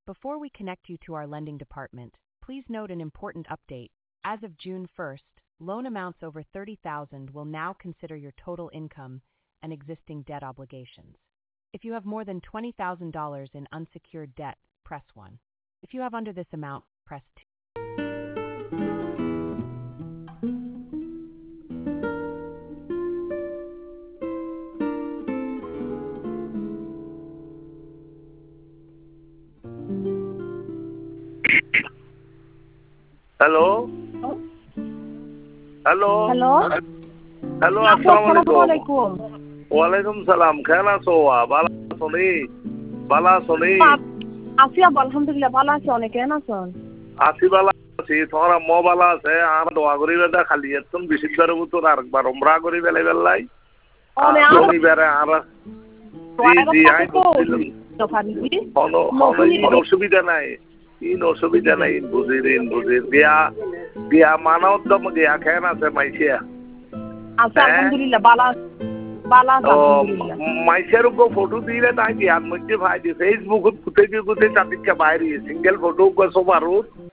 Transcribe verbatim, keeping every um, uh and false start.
Before we connect you to our lending department, please note an important update. As of June first, loan amounts over thirty thousand dollars will now consider your total income and existing debt obligations. If you have more than twenty thousand dollars in unsecured debt, press one. If you have under this amount, press two. Hello? Hello? Hello Hello, আপু আসসালামু আসসালামু আলাইকুম। আলাইকুম ওয়ালাইকুম সালাম। কেমন আছো? ভালো আছো নি? ভালো আছো নি? আছি আব্বা আলহামদুলিল্লাহ ভালো আছি অনেক কেন আছেন আছি ভালো আছি। তোমার আম্মু ভালো আছে? আর দোয়া করি বেটা খালি একদম বিশুদ্ধের ভিতর আরেকবার উমরা করি বেলে বেলাই। অনে আর আর শনিবারে আর জি জি আই বলছিলাম। কোনো কোনো অসুবিধা নাই। ইন অসুবিধা নাই বুঝির ইন বুঝির গিয়া গিয়া মানবদম গিয়া খেন আছে মাইছিয়া আচ্ছা আলহামদুলিল্লাহ ভালো ভালো আছে আলহামদুলিল্লাহ মাইছের গো ফটো দিলে তাই গিয়ার মধ্যে ভাই দি ফেসবুকত কুতে কুতে চাপিকা বাইরে সিঙ্গেল ফটো গো সবারু